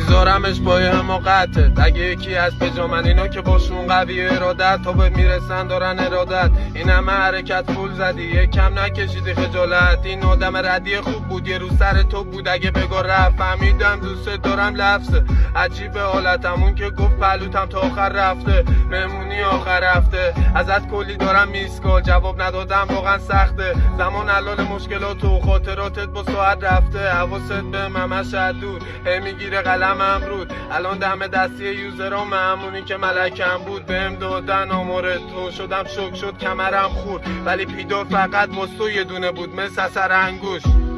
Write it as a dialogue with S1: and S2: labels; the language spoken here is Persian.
S1: میذارمش با حماقتت. اگه یکی از بجامن اینا که باشون قوی ارادت تا به میرسن دارن ارادت. این همه حرکت پول زدی یکم نکشیدی خجالت. این آدم ردی خوب بود یه رو سر تو بود اگه بگو رفت. فهمیدم دوست دارم لفظه عجیب حالتم. اون که گفت پلوتم تا آخر رفته مهمونی آخر هفته. ازت کلی دارم میسکال جواب ندادم واقعا سخته. زمان حلال مشکلات و خاطراتت با ساعت رفته. حواست به همش دور هی میگیره قلمم رود. الان دم دستی یوزرام همونی که ملکم بود. بهم دادن آمار تو شدم شک شد کمرم خورد. ولی پیدا فقط واسه یه دونه بود مثل اثر انگوش.